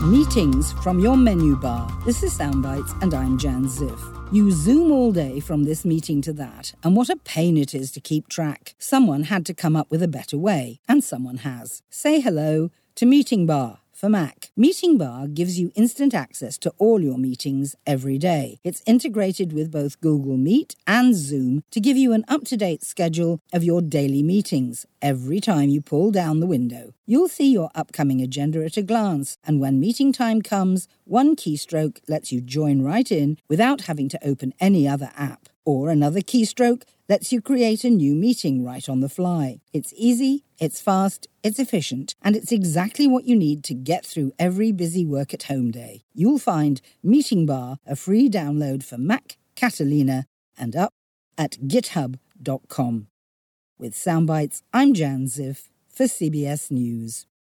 meetings from your menu bar. This is Soundbites and I'm Jan Ziff. You zoom all day from this meeting to that, and what a pain it is to keep track. Someone had to come up with a better way, and someone has. Say hello to Meeting Bar for Mac. Meeting Bar gives you instant access to all your meetings every day. It's integrated with both Google Meet and Zoom to give you an up-to-date schedule of your daily meetings every time you pull down the window. You'll see your upcoming agenda at a glance, and when meeting time comes, one keystroke lets you join right in without having to open any other app. Or another keystroke lets you create a new meeting right on the fly. It's easy, it's fast, it's efficient, and it's exactly what you need to get through every busy work-at-home day. You'll find Meeting Bar, a free download for Mac, Catalina, and up at github.com. With Soundbites, I'm Jan Ziff for CBS News.